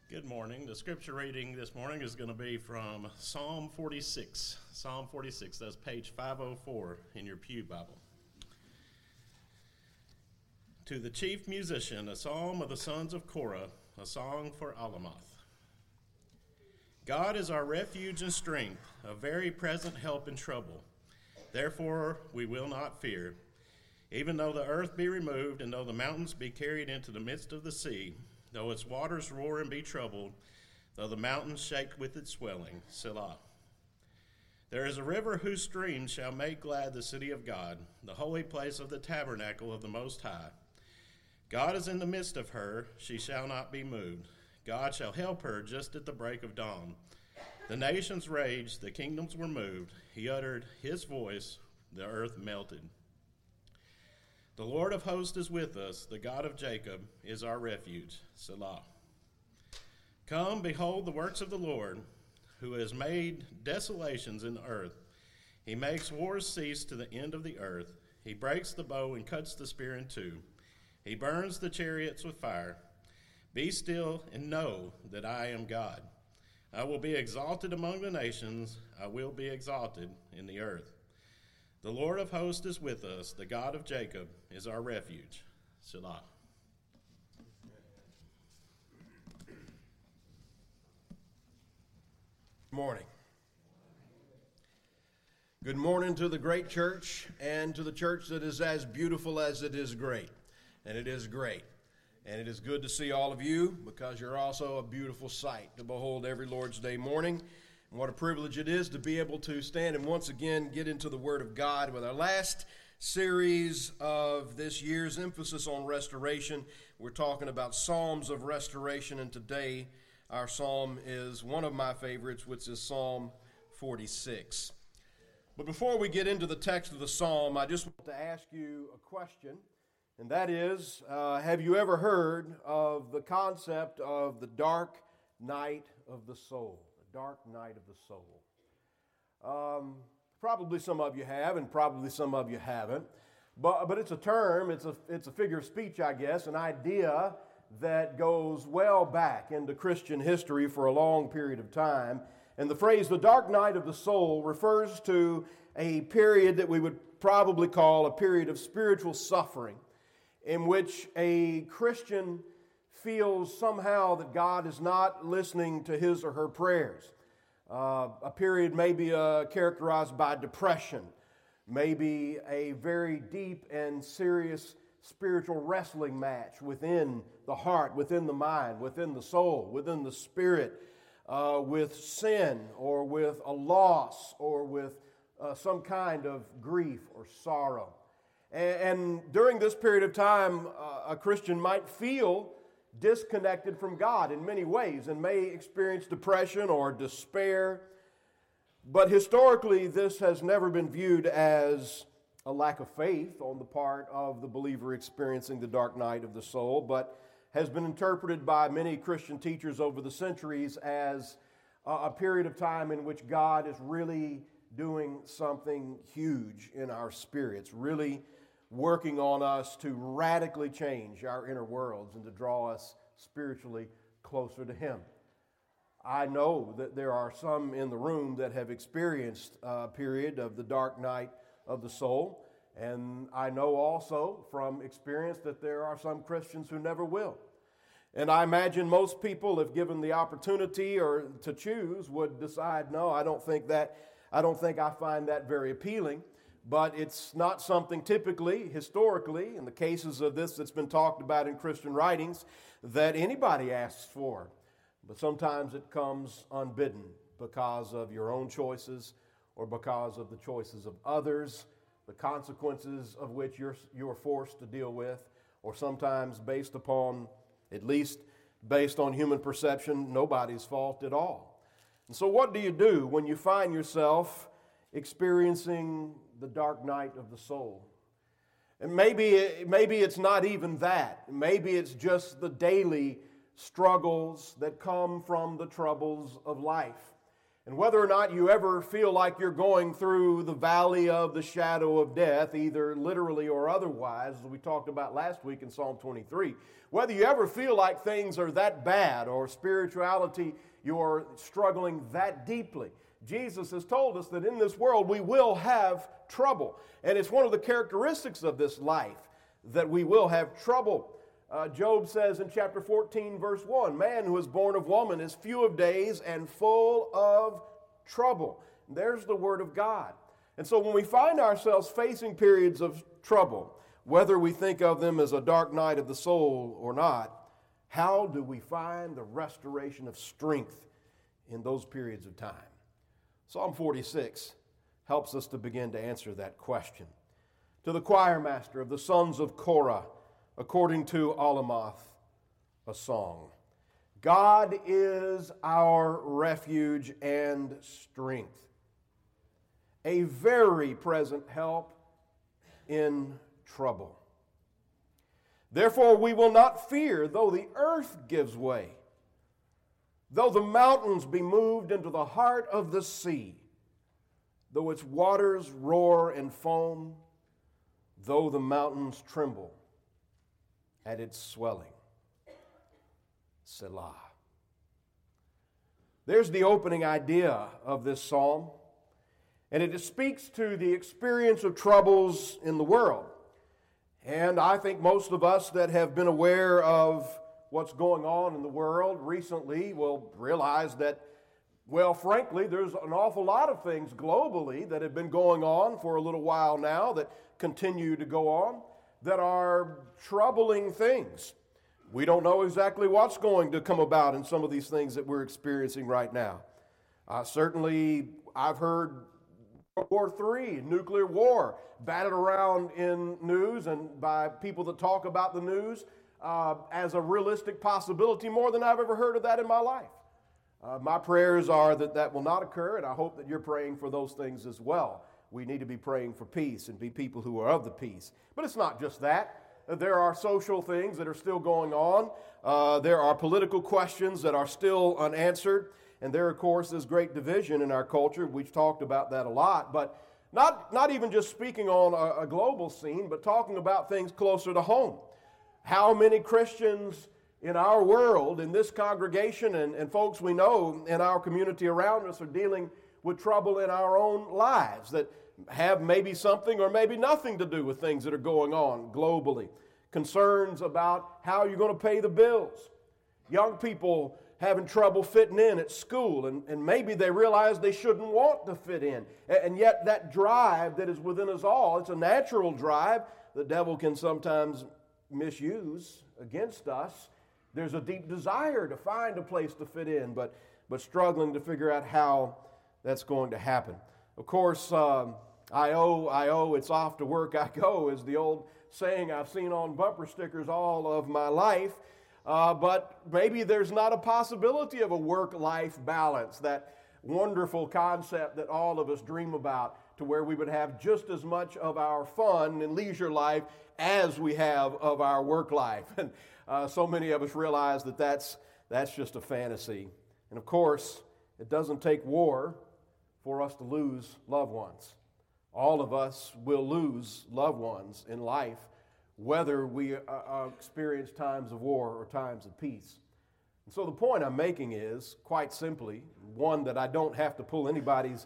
Good morning. The scripture reading this morning is going to be from Psalm 46. Psalm 46, that's page 504 in your Pew Bible. To the chief musician, a psalm of the sons of Korah, a song for Alamoth. God is our refuge and strength, a very present help in trouble. Therefore we will not fear. Even though the earth be removed, and though the mountains be carried into the midst of the sea, though its waters roar and be troubled, though the mountains shake with its swelling. Selah. There is a river whose streams shall make glad the city of God, the holy place of the tabernacle of the Most High. God is in the midst of her, she shall not be moved. God shall help her just at the break of dawn. The nations raged, the kingdoms were moved. He uttered his voice, the earth melted. The Lord of hosts is with us, the God of Jacob is our refuge. Selah. Come, behold the works of the Lord, who has made desolations in the earth. He makes wars cease to the end of the earth. He breaks the bow and cuts the spear in two. He burns the chariots with fire. Be still and know that I am God. I will be exalted among the nations. I will be exalted in the earth. The Lord of hosts is with us. The God of Jacob is our refuge. Selah. Good morning. Good morning to the great church and to the church that is as beautiful as it is great. And it is great. And it is good to see all of you because you're also a beautiful sight to behold every Lord's Day morning. And what a privilege it is to be able to stand and once again get into the Word of God with our last series of this year's emphasis on restoration. We're talking about Psalms of restoration, and today our psalm is one of my favorites, which is Psalm 46. But before we get into the text of the psalm, I just want to ask you a question, and that is, have you ever heard of the concept of the dark night of the soul? Dark night of the soul. Probably some of you have, and probably some of you haven't. But it's a term, it's a figure of speech, I guess, an idea that goes well back into Christian history for a long period of time. And the phrase, the dark night of the soul, refers to a period that we would probably call a period of spiritual suffering, in which a Christian feels somehow that God is not listening to his or her prayers. A period maybe characterized by depression, maybe a very deep and serious spiritual wrestling match within the heart, within the mind, within the soul, within the spirit, with sin or with a loss or with some kind of grief or sorrow. And during this period of time, a Christian might feel disconnected from God in many ways and may experience depression or despair. But historically, this has never been viewed as a lack of faith on the part of the believer experiencing the dark night of the soul, but has been interpreted by many Christian teachers over the centuries as a period of time in which God is really doing something huge in our spirits, really working on us to radically change our inner worlds and to draw us spiritually closer to Him. I know that there are some in the room that have experienced a period of the dark night of the soul, and I know also from experience that there are some Christians who never will. And I imagine most people, if given the opportunity or to choose, would decide, no, I don't think I find that very appealing. But it's not something typically, historically, in the cases of this that's been talked about in Christian writings, that anybody asks for. But sometimes it comes unbidden because of your own choices or because of the choices of others, the consequences of which you're forced to deal with, or sometimes based upon, at least based on human perception, nobody's fault at all. And so what do you do when you find yourself experiencing the dark night of the soul? And maybe it's not even that. Maybe it's just the daily struggles that come from the troubles of life. And whether or not you ever feel like you're going through the valley of the shadow of death, either literally or otherwise, as we talked about last week in Psalm 23, whether you ever feel like things are that bad or spirituality, you're struggling that deeply, Jesus has told us that in this world we will have trouble. And it's one of the characteristics of this life that we will have trouble. Job says in chapter 14, verse 1, man who is born of woman is few of days and full of trouble. And there's the word of God. And so when we find ourselves facing periods of trouble, whether we think of them as a dark night of the soul or not, how do we find the restoration of strength in those periods of time? Psalm 46 helps us to begin to answer that question. To the choir master of the sons of Korah, according to Alamoth, a song. God is our refuge and strength, a very present help in trouble. Therefore we will not fear, though the earth gives way, though the mountains be moved into the heart of the sea, though its waters roar and foam, though the mountains tremble at its swelling. Selah. There's the opening idea of this psalm, and it speaks to the experience of troubles in the world. And I think most of us that have been aware of what's going on in the world recently will realize that, well, frankly, there's an awful lot of things globally that have been going on for a little while now that continue to go on that are troubling things. We don't know exactly what's going to come about in some of these things that we're experiencing right now. Certainly, I've heard World War III, nuclear war, batted around in news and by people that talk about the news as a realistic possibility, more than I've ever heard of that in my life. My prayers are that that will not occur, and I hope that you're praying for those things as well. We need to be praying for peace and be people who are of the peace. But it's not just that. There are social things that are still going on. There are political questions that are still unanswered. And there, of course, is great division in our culture. We've talked about that a lot. But not even just speaking on a global scene, but talking about things closer to home. How many Christians in our world, in this congregation, and folks we know in our community around us are dealing with trouble in our own lives that have maybe something or maybe nothing to do with things that are going on globally. Concerns about how you're going to pay the bills. Young people having trouble fitting in at school, and maybe they realize they shouldn't want to fit in. And yet that drive that is within us all, it's a natural drive the devil can sometimes misuse against us. There's a deep desire to find a place to fit in, but struggling to figure out how that's going to happen. Of course, I owe, it's off to work I go is the old saying I've seen on bumper stickers all of my life. But maybe there's not a possibility of a work-life balance, that wonderful concept that all of us dream about, to where we would have just as much of our fun and leisure life as we have of our work life. And so many of us realize that that's just a fantasy. And of course, it doesn't take war for us to lose loved ones. All of us will lose loved ones in life, whether we experience times of war or times of peace. And so the point I'm making is, quite simply, one that I don't have to pull anybody's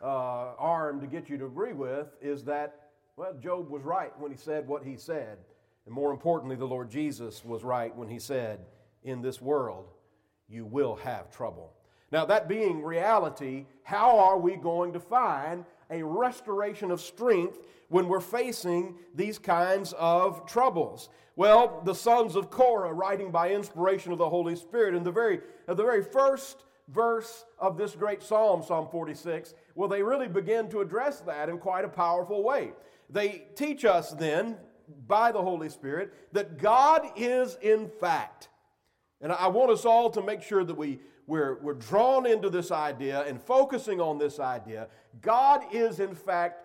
arm to get you to agree with, is that, well, Job was right when he said what he said. And more importantly, the Lord Jesus was right when he said, in this world, you will have trouble. Now, that being reality, how are we going to find a restoration of strength when we're facing these kinds of troubles? Well, the sons of Korah, writing by inspiration of the Holy Spirit, in the very first verse of this great psalm, Psalm 46, well, they really begin to address that in quite a powerful way. They teach us then, by the Holy Spirit, that God is in fact, and I want us all to make sure that we're drawn into this idea and focusing on this idea. God is in fact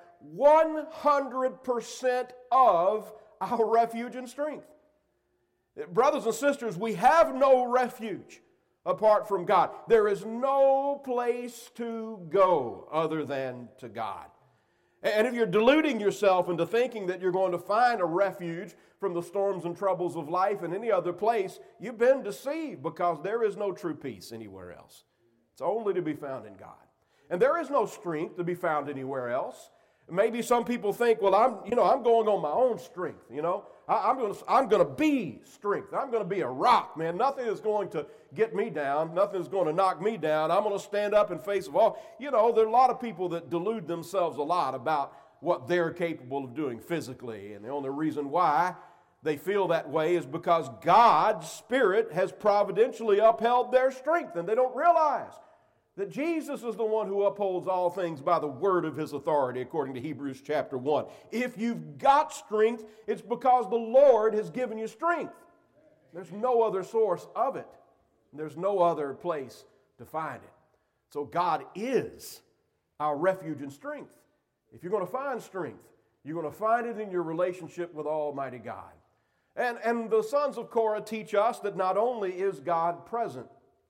100% of our refuge and strength. Brothers and sisters, we have no refuge apart from God. There is no place to go other than to God. And if you're deluding yourself into thinking that you're going to find a refuge from the storms and troubles of life in any other place, you've been deceived, because there is no true peace anywhere else. It's only to be found in God. And there is no strength to be found anywhere else. Maybe some people think, well, I'm going on my own strength, I'm going to be strength. I'm going to be a rock, man. Nothing is going to get me down. Nothing is going to knock me down. I'm going to stand up in face of all. There are a lot of people that delude themselves a lot about what they're capable of doing physically. And the only reason why they feel that way is because God's Spirit has providentially upheld their strength, and they don't realize that Jesus is the one who upholds all things by the word of His authority, according to Hebrews chapter 1. If you've got strength, it's because the Lord has given you strength. There's no other source of it. There's no other place to find it. So God is our refuge and strength. If you're going to find strength, you're going to find it in your relationship with Almighty God. And the sons of Korah teach us that not only is God present,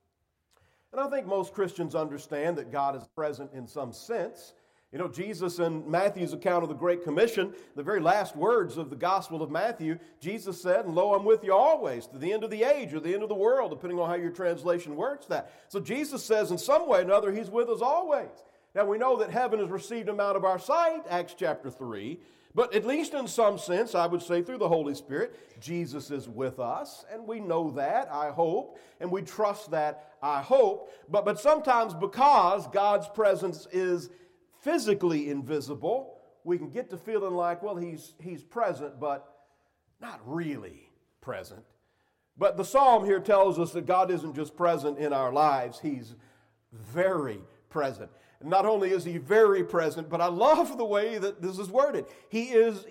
and I think most Christians understand that God is present in some sense. Jesus in Matthew's account of the Great Commission, the very last words of the Gospel of Matthew, Jesus said, "And lo, I'm with you always to the end of the age or the end of the world," depending on how your translation works that. So Jesus says in some way or another He's with us always. Now we know that heaven has received Him out of our sight, Acts chapter 3. But at least in some sense, I would say through the Holy Spirit, Jesus is with us, and we know that, I hope, and we trust that, I hope. But sometimes because God's presence is physically invisible, we can get to feeling like, well, He's present, but not really present. But the psalm here tells us that God isn't just present in our lives, He's very present. Not only is He very present, but I love the way that this is worded. He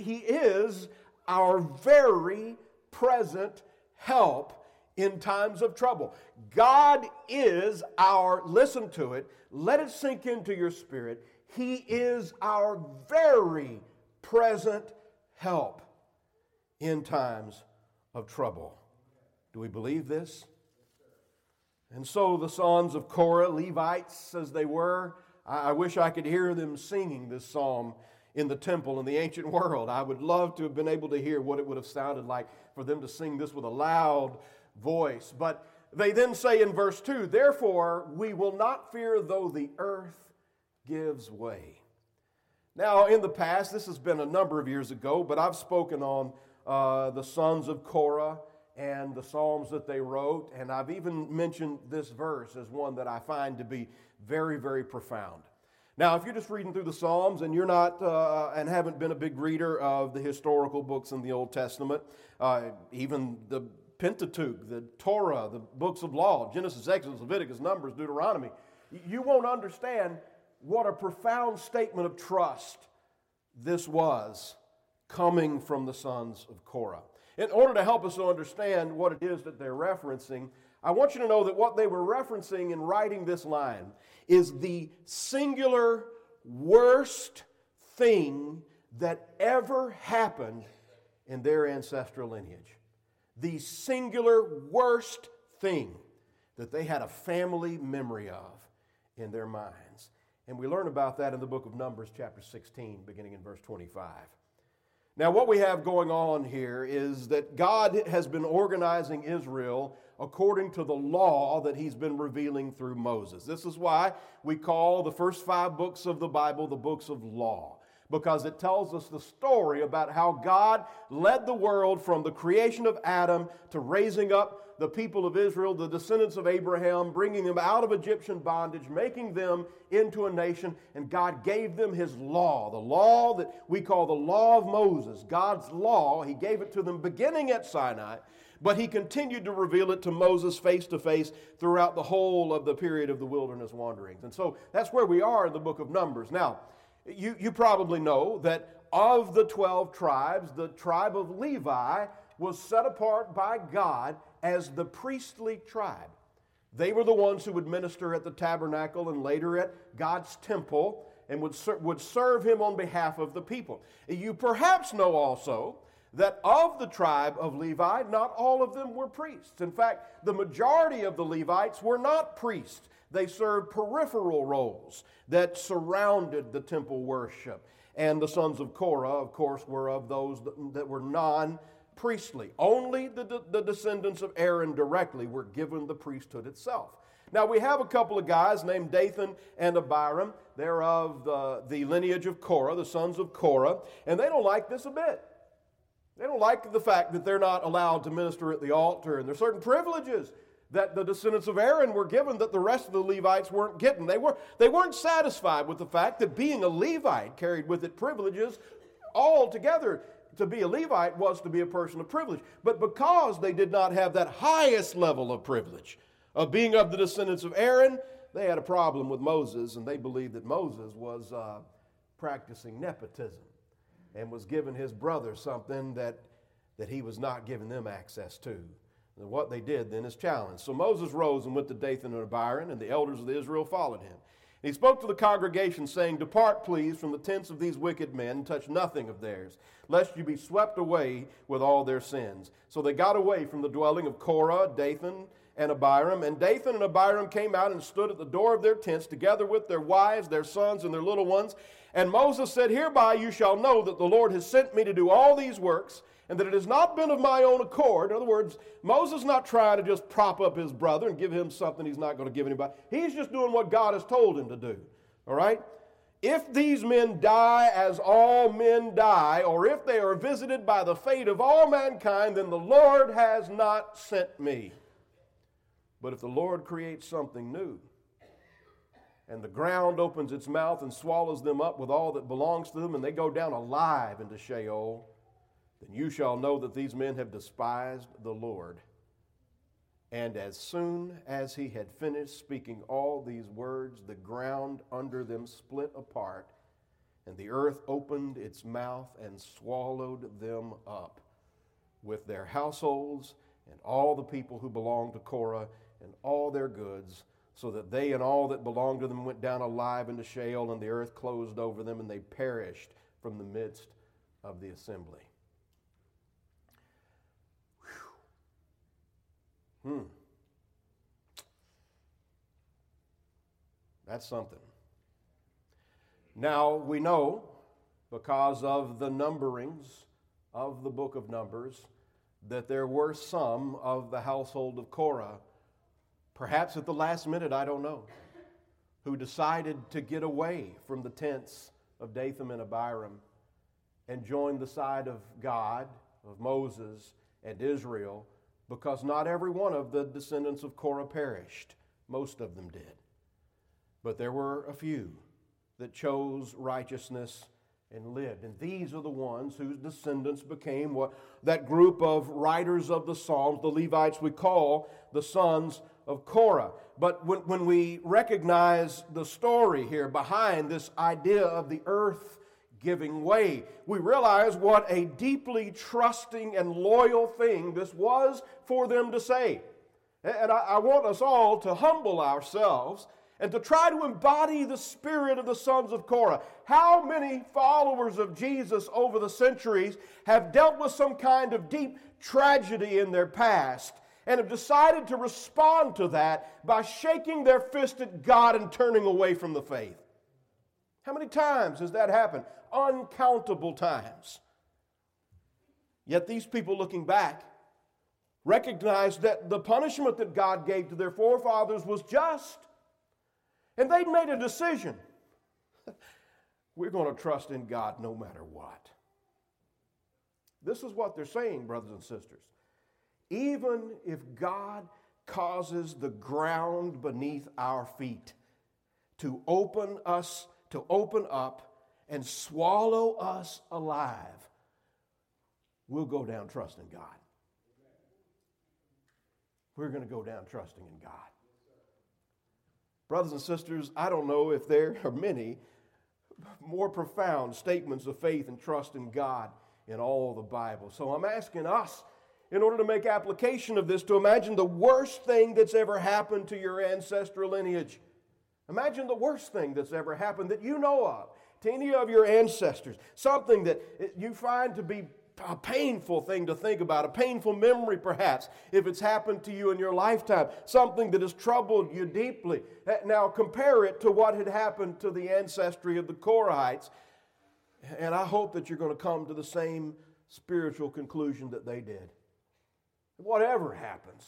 is our very present help in times of trouble. God is listen to it, let it sink into your spirit. He is our very present help in times of trouble. Do we believe this? And so the sons of Korah, Levites as they were, I wish I could hear them singing this psalm in the temple in the ancient world. I would love to have been able to hear what it would have sounded like for them to sing this with a loud voice. But they then say in verse 2, "Therefore we will not fear though the earth gives way." Now in the past, this has been a number of years ago, but I've spoken on the sons of Korah and the psalms that they wrote, and I've even mentioned this verse as one that I find to be very, very profound. Now, if you're just reading through the Psalms and you're not and haven't been a big reader of the historical books in the Old Testament, even the Pentateuch, the Torah, the books of law, Genesis, Exodus, Leviticus, Numbers, Deuteronomy, you won't understand what a profound statement of trust this was coming from the sons of Korah. In order to help us to understand what it is that they're referencing, I want you to know that what they were referencing in writing this line is the singular worst thing that ever happened in their ancestral lineage. The singular worst thing that they had a family memory of in their minds. And we learn about that in the book of Numbers, chapter 16, beginning in verse 25. Now, what we have going on here is that God has been organizing Israel according to the law that He's been revealing through Moses. This is why we call the first 5 books of the Bible the books of law, because it tells us the story about how God led the world from the creation of Adam to raising up the people of Israel, the descendants of Abraham, bringing them out of Egyptian bondage, making them into a nation, and God gave them His law, the law that we call the law of Moses, God's law. He gave it to them beginning at Sinai, but He continued to reveal it to Moses face to face throughout the whole of the period of the wilderness wanderings. And so that's where we are in the book of Numbers. Now, you probably know that of the 12 tribes, the tribe of Levi was set apart by God as the priestly tribe. They were the ones who would minister at the tabernacle and later at God's temple and would serve Him on behalf of the people. You perhaps know also that of the tribe of Levi, not all of them were priests. In fact, the majority of the Levites were not priests. They served peripheral roles that surrounded the temple worship. And the sons of Korah, of course, were of those that were non-priestly. Only the descendants of Aaron directly were given the priesthood itself. Now, we have a couple of guys named Dathan and Abiram. They're of the lineage of Korah, the sons of Korah, and they don't like this a bit. They don't like the fact that they're not allowed to minister at the altar, and there's certain privileges that the descendants of Aaron were given that the rest of the Levites weren't getting. They weren't satisfied with the fact that being a Levite carried with it privileges altogether. To be a Levite was to be a person of privilege. But because they did not have that highest level of privilege of being of the descendants of Aaron, they had a problem with Moses, and they believed that Moses was practicing nepotism and was giving his brother something that he was not giving them access to. And what they did then is challenged. So Moses rose and went to Dathan and Abiram, and the elders of Israel followed him. And he spoke to the congregation, saying, "Depart, please, from the tents of these wicked men, and touch nothing of theirs, lest you be swept away with all their sins." So they got away from the dwelling of Korah, Dathan, and Abiram. And Dathan and Abiram came out and stood at the door of their tents, together with their wives, their sons, and their little ones. And Moses said, "Hereby you shall know that the Lord has sent me to do all these works, and that it has not been of my own accord." In other words, Moses is not trying to just prop up his brother and give him something he's not going to give anybody. He's just doing what God has told him to do. All right? "If these men die as all men die, or if they are visited by the fate of all mankind, then the Lord has not sent me. But if the Lord creates something new, and the ground opens its mouth and swallows them up with all that belongs to them, and they go down alive into Sheol, then you shall know that these men have despised the Lord." And as soon as he had finished speaking all these words, the ground under them split apart, and the earth opened its mouth and swallowed them up, with their households and all the people who belonged to Korah and all their goods, so that they and all that belonged to them went down alive into Sheol, and the earth closed over them, and they perished from the midst of the assembly. That's something. Now, we know, because of the numberings of the book of Numbers, that there were some of the household of Korah, perhaps at the last minute, I don't know, who decided to get away from the tents of Dathan and Abiram and join the side of God, of Moses and Israel, because not every one of the descendants of Korah perished. Most of them did. But there were a few that chose righteousness and lived. And these are the ones whose descendants became that group of writers of the Psalms, the Levites we call the sons of Korah. But when we recognize the story here behind this idea of the earth giving way, we realize what a deeply trusting and loyal thing this was for them to say. And I want us all to humble ourselves and to try to embody the spirit of the sons of Korah. How many followers of Jesus over the centuries have dealt with some kind of deep tragedy in their past and have decided to respond to that by shaking their fist at God and turning away from the faith? How many times has that happened? Uncountable times. Yet these people, looking back, recognized that the punishment that God gave to their forefathers was just. And they'd made a decision. We're going to trust in God no matter what. This is what they're saying, brothers and sisters. Even if God causes the ground beneath our feet to open up and swallow us alive, we'll go down trusting God. We're going to go down trusting in God. Brothers and sisters, I don't know if there are many more profound statements of faith and trust in God in all the Bible. So I'm asking us, in order to make application of this, to imagine the worst thing that's ever happened to your ancestral lineage. Imagine the worst thing that's ever happened that you know of to any of your ancestors. Something that you find to be a painful thing to think about, a painful memory perhaps, if it's happened to you in your lifetime, something that has troubled you deeply. Now compare it to what had happened to the ancestry of the Korahites, and I hope that you're going to come to the same spiritual conclusion that they did. Whatever happens,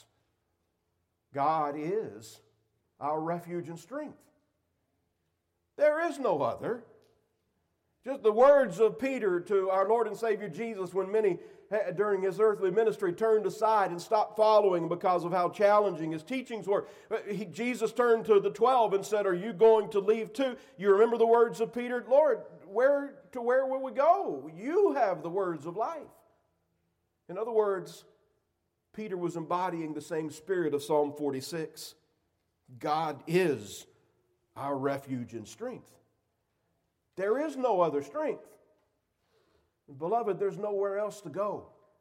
God is our refuge and strength. There is no other. Just the words of Peter to our Lord and Savior Jesus when many during his earthly ministry turned aside and stopped following because of how challenging his teachings were. Jesus turned to the 12 and said, "Are you going to leave too?" You remember the words of Peter? "Lord, where will we go? You have the words of life." In other words, Peter was embodying the same spirit of Psalm 46. God is our refuge and strength. There is no other strength. Beloved, there's nowhere else to go.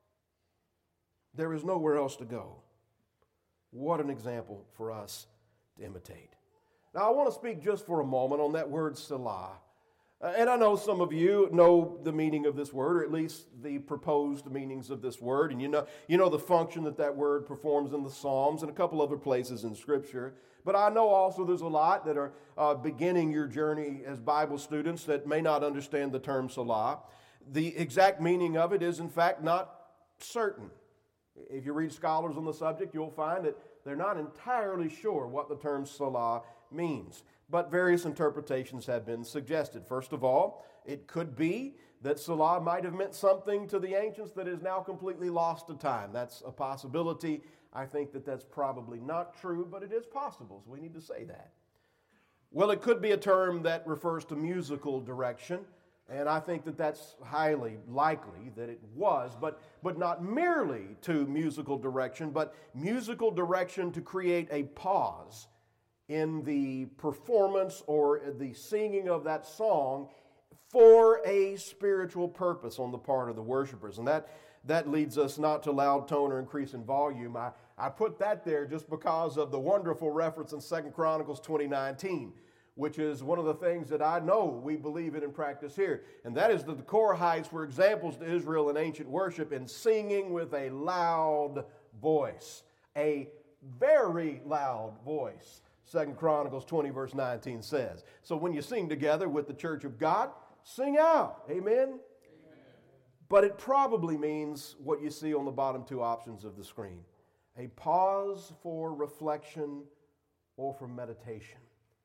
There is nowhere else to go. What an example for us to imitate. Now, I want to speak just for a moment on that word Selah. And I know some of you know the meaning of this word, or at least the proposed meanings of this word. And you know the function that word performs in the Psalms and a couple other places in Scripture. But I know also there's a lot that are beginning your journey as Bible students that may not understand the term Selah. The exact meaning of it is, in fact, not certain. If you read scholars on the subject, you'll find that they're not entirely sure what the term Selah means. But various interpretations have been suggested. First of all, it could be that Selah might have meant something to the ancients that is now completely lost to time. That's a possibility. I think that that's probably not true, but it is possible, so we need to say that. Well, it could be a term that refers to musical direction, and I think that that's highly likely that it was, but not merely to musical direction, but musical direction to create a pause in the performance or the singing of that song for a spiritual purpose on the part of the worshipers. And that leads us not to loud tone or increase in volume. I put that there just because of the wonderful reference in 2 Chronicles 20:19, which is one of the things that I know we believe in and practice here. And that is that the Korahites were examples to Israel in ancient worship in singing with a loud voice, a very loud voice. 2 Chronicles 20 verse 19 says. So when you sing together with the church of God, sing out. Amen? But it probably means what you see on the bottom two options of the screen. A pause for reflection or for meditation.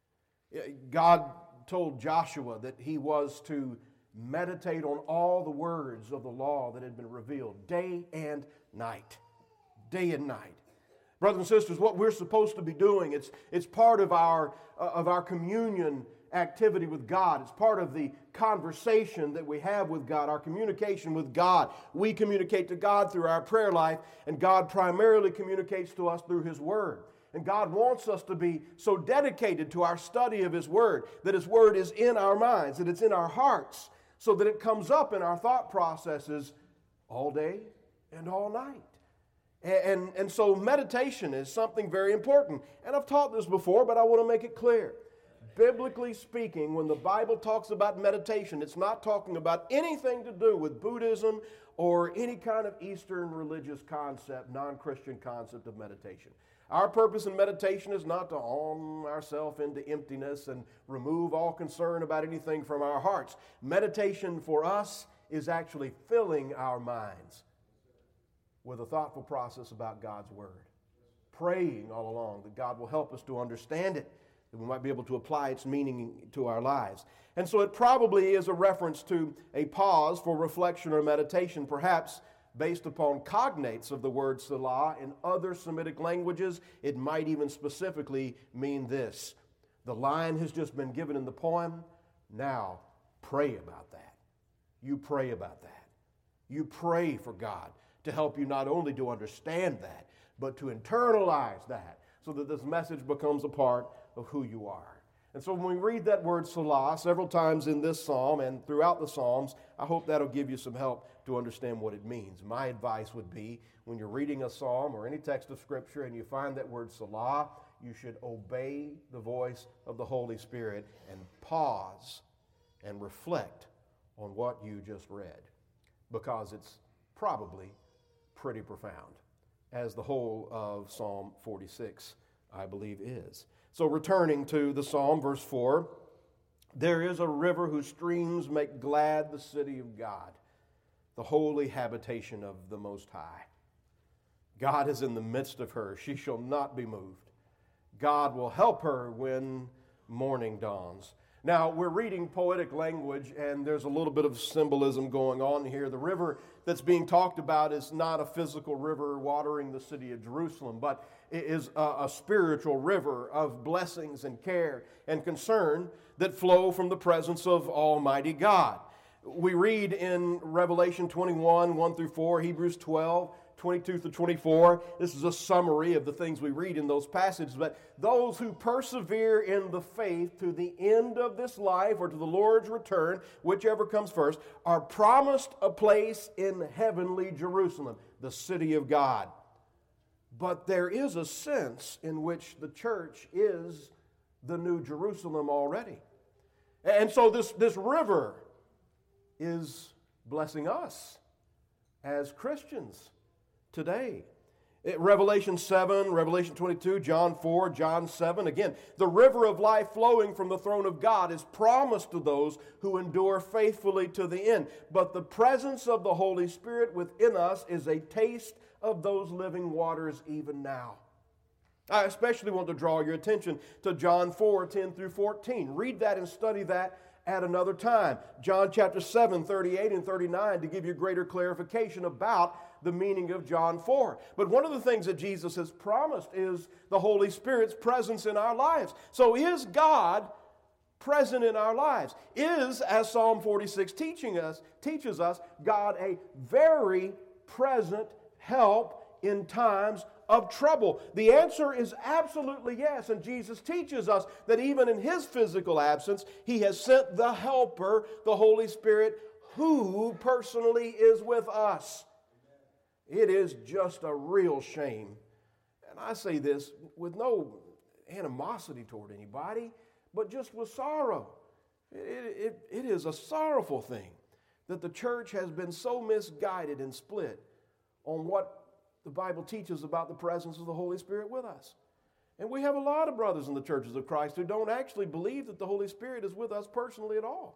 God told Joshua that he was to meditate on all the words of the law that had been revealed day and night. Day and night. Brothers and sisters, what we're supposed to be doing, it's part of our communion activity with God. It's part of the conversation that we have with God, our communication with God. We communicate to God through our prayer life, and God primarily communicates to us through His Word. And God wants us to be so dedicated to our study of His Word, that His Word is in our minds, that it's in our hearts, so that it comes up in our thought processes all day and all night. And so meditation is something very important. And I've taught this before, but I want to make it clear. Biblically speaking, when the Bible talks about meditation, it's not talking about anything to do with Buddhism or any kind of Eastern religious concept, non-Christian concept of meditation. Our purpose in meditation is not to arm ourselves into emptiness and remove all concern about anything from our hearts. Meditation for us is actually filling our minds with a thoughtful process about God's Word. Praying all along that God will help us to understand it, that we might be able to apply its meaning to our lives. And so it probably is a reference to a pause for reflection or meditation, perhaps based upon cognates of the word Selah. In other Semitic languages, it might even specifically mean this. The line has just been given in the poem. Now, pray about that. You pray about that. You pray for God to help you not only to understand that, but to internalize that so that this message becomes a part of who you are. And so when we read that word Selah several times in this psalm and throughout the Psalms, I hope that'll give you some help to understand what it means. My advice would be when you're reading a psalm or any text of Scripture and you find that word Selah, you should obey the voice of the Holy Spirit and pause and reflect on what you just read, because it's probably pretty profound, as the whole of Psalm 46, I believe, is. So returning to the psalm, verse 4, there is a river whose streams make glad the city of God, the holy habitation of the Most High. God is in the midst of her. She shall not be moved. God will help her when morning dawns. Now, we're reading poetic language, and there's a little bit of symbolism going on here. The river that's being talked about is not a physical river watering the city of Jerusalem, but it is a spiritual river of blessings and care and concern that flow from the presence of Almighty God. We read in Revelation 21, 1 through 4, Hebrews 12, 22 through 24. This is a summary of the things we read in those passages. But those who persevere in the faith to the end of this life or to the Lord's return, whichever comes first, are promised a place in heavenly Jerusalem, the city of God. But there is a sense in which the church is the new Jerusalem already. And so this river is blessing us as Christians today. Revelation 7, Revelation 22, John 4, John 7. Again, the river of life flowing from the throne of God is promised to those who endure faithfully to the end. But the presence of the Holy Spirit within us is a taste of those living waters even now. I especially want to draw your attention to John 4, 10 through 14. Read that and study that at another time. John chapter 7, 38 and 39 to give you greater clarification about the meaning of John 4. But one of the things that Jesus has promised is the Holy Spirit's presence in our lives. So is God present in our lives? Is, as Psalm 46 teaches us, God a very present help in times of trouble? The answer is absolutely yes, and Jesus teaches us that even in His physical absence, He has sent the Helper, the Holy Spirit, who personally is with us. It is just a real shame, and I say this with no animosity toward anybody, but just with sorrow. It is a sorrowful thing that the church has been so misguided and split on what the Bible teaches about the presence of the Holy Spirit with us. And we have a lot of brothers in the churches of Christ who don't actually believe that the Holy Spirit is with us personally at all.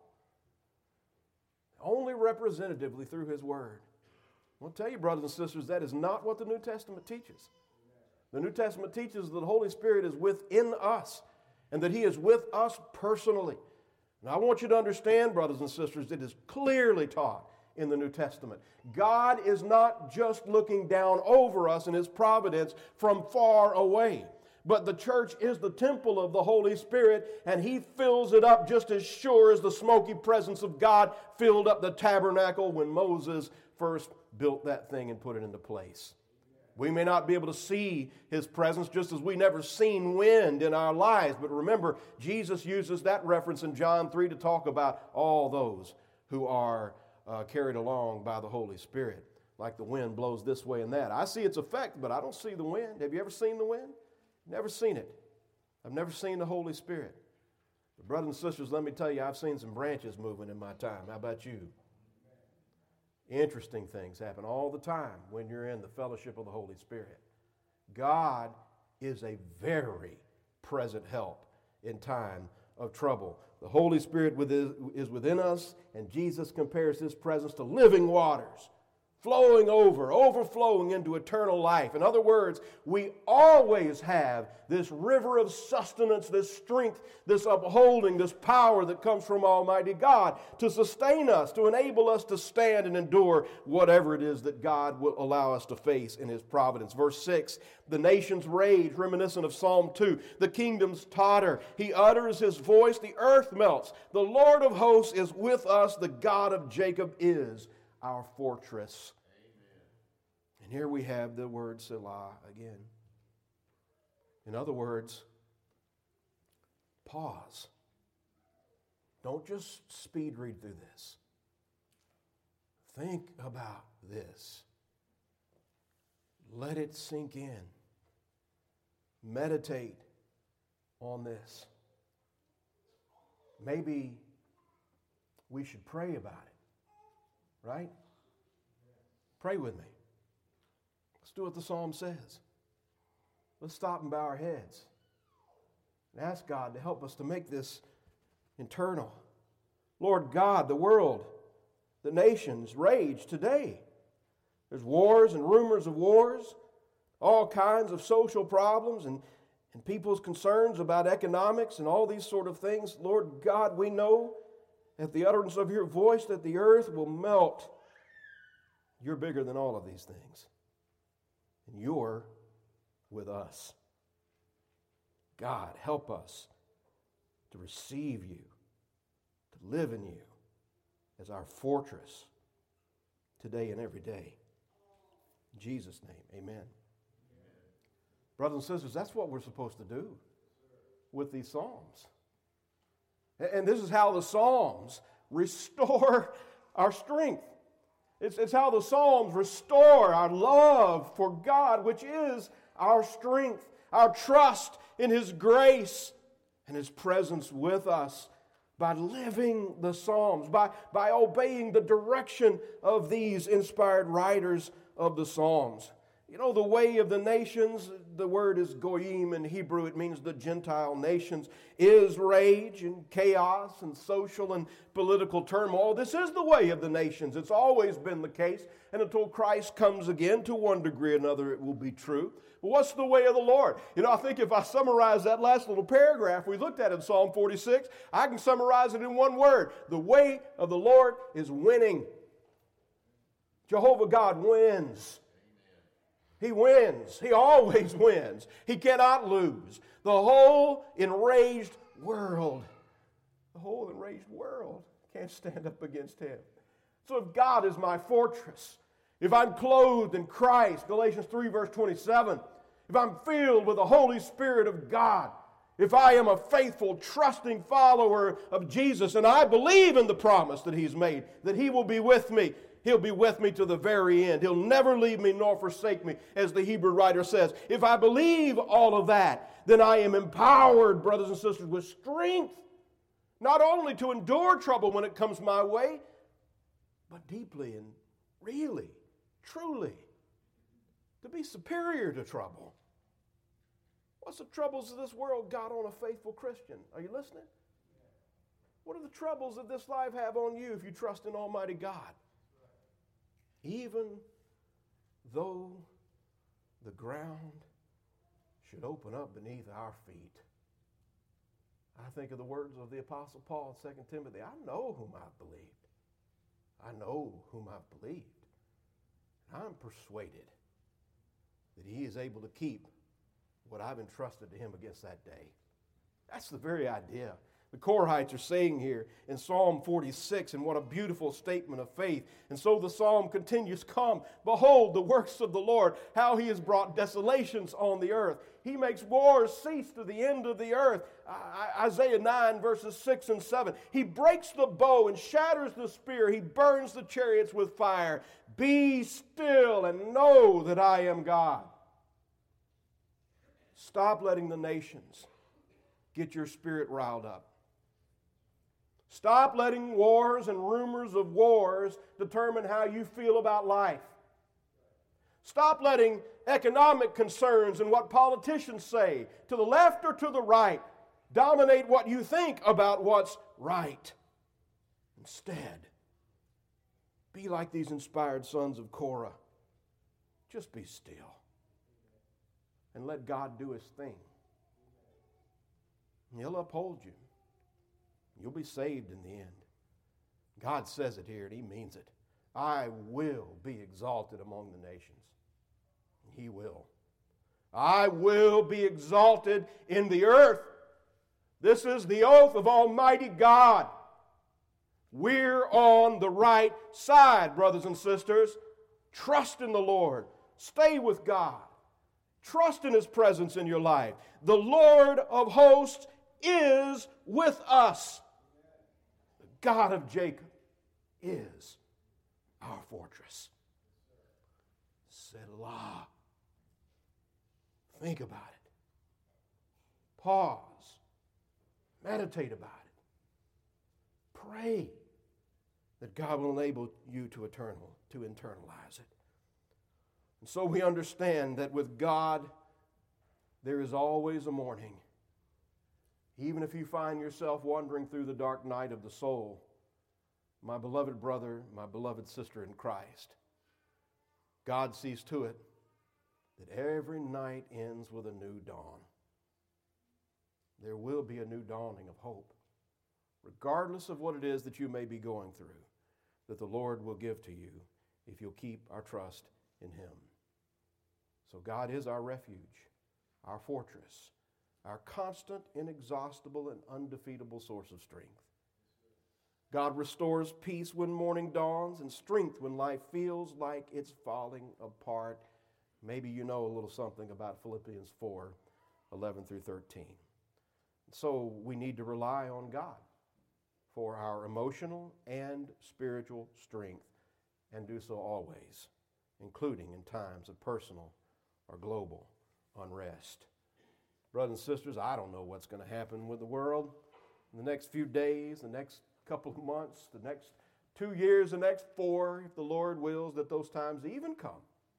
Only representatively through His Word. I'll tell you, brothers and sisters, that is not what the New Testament teaches. The New Testament teaches that the Holy Spirit is within us and that He is with us personally. Now, I want you to understand, brothers and sisters, it is clearly taught in the New Testament. God is not just looking down over us in His providence from far away, but the church is the temple of the Holy Spirit, and He fills it up just as sure as the smoky presence of God filled up the tabernacle when Moses first built that thing and put it into place. We may not be able to see His presence, just as we never seen wind in our lives, but remember, Jesus uses that reference in John 3 to talk about all those who are carried along by the Holy Spirit, like the wind blows this way and that. I see its effect, but I don't see the wind. Have you ever seen the wind? Never seen it. I've never seen the Holy Spirit. But brothers and sisters, let me tell you, I've seen some branches moving in my time. How about you? Interesting things happen all the time when you're in the fellowship of the Holy Spirit. God is a very present help in time of trouble. The Holy Spirit is within us, and Jesus compares His presence to living waters, flowing over, overflowing into eternal life. In other words, we always have this river of sustenance, this strength, this upholding, this power that comes from Almighty God to sustain us, to enable us to stand and endure whatever it is that God will allow us to face in His providence. Verse 6, the nations rage, reminiscent of Psalm 2. The kingdoms totter. He utters His voice, the earth melts. The Lord of hosts is with us. The God of Jacob is our fortress. Amen. And here we have the word Selah again. In other words, pause. Don't just speed read through this. Think about this. Let it sink in. Meditate on this. Maybe we should pray about it. Right? Pray with me. Let's do what the psalm says. Let's stop and bow our heads and ask God to help us to make this internal. Lord God, the world, the nations rage today. There's wars and rumors of wars, all kinds of social problems and people's concerns about economics and all these sort of things. Lord God, we know at the utterance of your voice that the earth will melt. You're bigger than all of these things. And you're with us. God, help us to receive you, to live in you as our fortress today and every day. In Jesus' name, amen. Brothers and sisters, that's what we're supposed to do with these Psalms. And this is how the Psalms restore our strength. It's how the Psalms restore our love for God, which is our strength, our trust in His grace and His presence with us by living the Psalms, by obeying the direction of these inspired writers of the Psalms. You know, the way of the nations, the word is goyim in Hebrew, it means the Gentile nations, is rage and chaos and social and political turmoil. This is the way of the nations. It's always been the case, and until Christ comes again, to one degree or another, it will be true. But what's the way of the Lord? You know, I think if I summarize that last little paragraph we looked at in Psalm 46, I can summarize it in one word. The way of the Lord is winning. Jehovah God wins. He wins. He always wins. He cannot lose. The whole enraged world can't stand up against Him. So if God is my fortress, if I'm clothed in Christ, Galatians 3 verse 27, if I'm filled with the Holy Spirit of God, if I am a faithful, trusting follower of Jesus, and I believe in the promise that He's made, that He will be with me, He'll be with me to the very end. He'll never leave me nor forsake me, as the Hebrew writer says. If I believe all of that, then I am empowered, brothers and sisters, with strength, not only to endure trouble when it comes my way, but deeply and really, truly, to be superior to trouble. What's the troubles of this world got on a faithful Christian? Are you listening? What are the troubles that this life have on you if you trust in Almighty God? Even though the ground should open up beneath our feet. I think of the words of the Apostle Paul in 2 Timothy. I know whom I've believed. I know whom I've believed. And I'm persuaded that He is able to keep what I've entrusted to Him against that day. That's the very idea the Korahites are saying here in Psalm 46, and what a beautiful statement of faith. And so the psalm continues, come, behold the works of the Lord, how He has brought desolations on the earth. He makes wars cease to the end of the earth. Isaiah 9 verses 6 and 7. He breaks the bow and shatters the spear. He burns the chariots with fire. Be still and know that I am God. Stop letting the nations get your spirit riled up. Stop letting wars and rumors of wars determine how you feel about life. Stop letting economic concerns and what politicians say, to the left or to the right, dominate what you think about what's right. Instead, be like these inspired sons of Korah. Just be still and let God do His thing. And He'll uphold you. You'll be saved in the end. God says it here, and He means it. I will be exalted among the nations. He will. I will be exalted in the earth. This is the oath of Almighty God. We're on the right side, brothers and sisters. Trust in the Lord. Stay with God. Trust in His presence in your life. The Lord of hosts is with us. The God of Jacob is our fortress. Selah. Think about it. Pause. Meditate about it. Pray that God will enable you to internalize it. So we understand that with God, there is always a morning. Even if you find yourself wandering through the dark night of the soul, my beloved brother, my beloved sister in Christ, God sees to it that every night ends with a new dawn. There will be a new dawning of hope, regardless of what it is that you may be going through, that the Lord will give to you if you'll keep our trust in Him. So God is our refuge, our fortress, our constant, inexhaustible, and undefeatable source of strength. God restores peace when morning dawns and strength when life feels like it's falling apart. Maybe you know a little something about Philippians 4:11 through 13. So we need to rely on God for our emotional and spiritual strength, and do so always, including in times of personal or global unrest. Brothers and sisters, I don't know what's going to happen with the world in the next few days, the next couple of months, the next 2 years, the next 4, if the Lord wills that those times even come.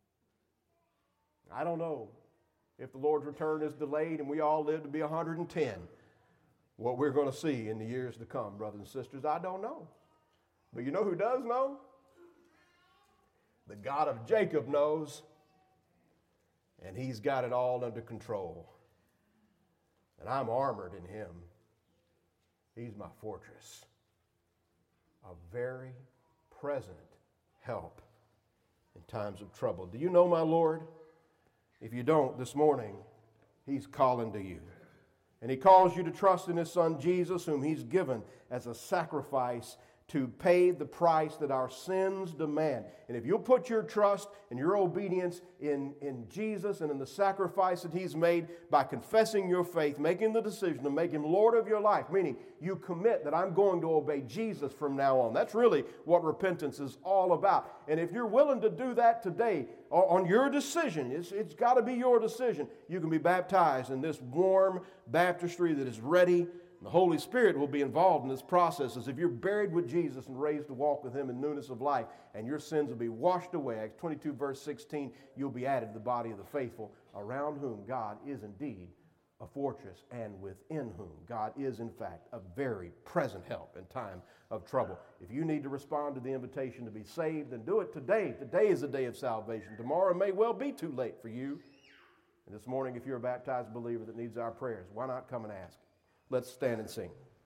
I don't know if the Lord's return is delayed and we all live to be 110, what we're going to see in the years to come, brothers and sisters. I don't know. But you know who does know? The God of Jacob knows, and He's got it all under control. And I'm armored in Him. He's my fortress, a very present help in times of trouble. Do you know my Lord? If you don't, this morning, He's calling to you. And He calls you to trust in His Son Jesus, whom He's given as a sacrifice to pay the price that our sins demand. And if you'll put your trust and your obedience in Jesus and in the sacrifice that He's made by confessing your faith, making the decision to make Him Lord of your life, meaning you commit that I'm going to obey Jesus from now on. That's really what repentance is all about. And if you're willing to do that today, on your decision, it's got to be your decision, you can be baptized in this warm baptistry that is ready. The Holy Spirit will be involved in this process as if you're buried with Jesus and raised to walk with Him in newness of life, and your sins will be washed away. Acts 22, verse 16, you'll be added to the body of the faithful, around whom God is indeed a fortress, and within whom God is, in fact, a very present help in time of trouble. If you need to respond to the invitation to be saved, then do it today. Today is the day of salvation. Tomorrow may well be too late for you. And this morning, if you're a baptized believer that needs our prayers, why not come and ask? Let's stand and sing.